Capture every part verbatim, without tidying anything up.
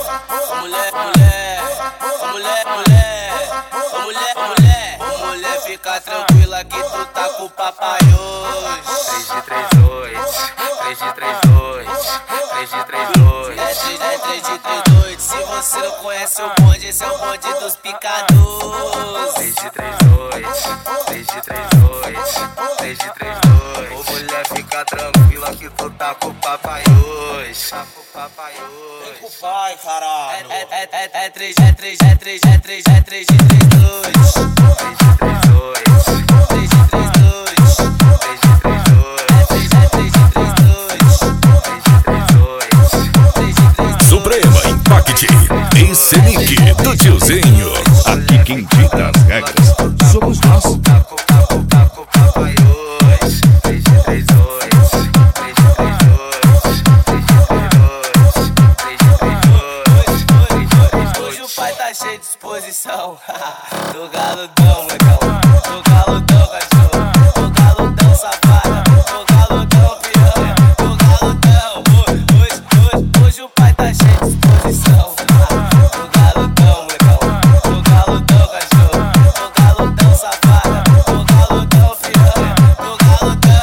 mulher, mulher, mulher, mulher, mulher, mulher, mulher, fica tranquila que tu tá com o papai hoje. três de três noites, três de três noites, três de três noites. É três, é três de três noites. Se você não conhece o bonde, esse é o bonde dos picadores. três de três noites, três de três noites, três de três noites. Ô mulher, fica tranquila que tu tá com o papai hoje. Tá com o papai hoje. Vem com o pai, caralho. É, é, é, é três, é três, é três, é três, é três de três noites. três de três noites, três de três noites. três de três noites. É três, é três de três noites. três de três noites. três de três noites. Suprema Impact, esse link do tiozinho. Aqui quem dita as regras somos nós. Tá com, tá com, tá com o papai hoje. três de três noites, três de três noites, três de três noites, três de três noites, três de três noites. Hoje o pai tá cheio de disposição. Do galudão, negão. Do galudão, cachorro. Do galudão, safada. Do galudão, piranha. Do galudão. Hoje, hoje, hoje o pai tá cheio de disposição. Do galudão, negão. Do galudão, cachorro. Do galudão, safada. Do galudão, piranha. Do galudão.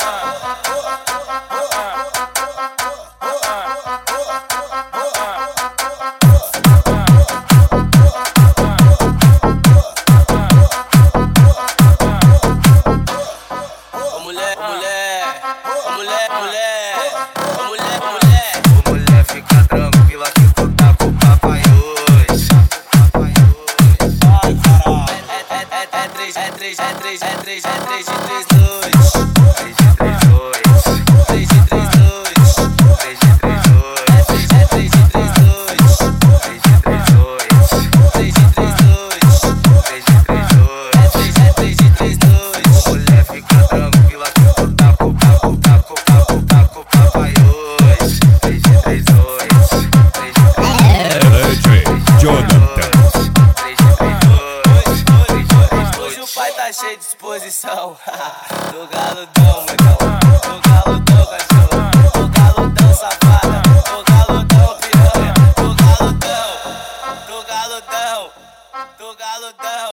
Mulher, mulher, mulher, mulher, mulher, mulher. Ô mulher, fica tranquila que tu tá com o papai hoje. Papai hoje. Ai, caralho. É, é, é, é três, é três, é três, é três, é três de três noites. três de três noites, três de três noites. três de três noites. É três, é três de três noites. três de três noites, três de três noites. três de três noites. É três, é três de três noites. Mulher, fica tranquila que tu tá com, tá com, tá com, tá com, tá com o papai hoje. três de três noites, três de três noites, D J Jonathan. três de três noites, três de três Hoje noites. o pai tá cheio de disposição.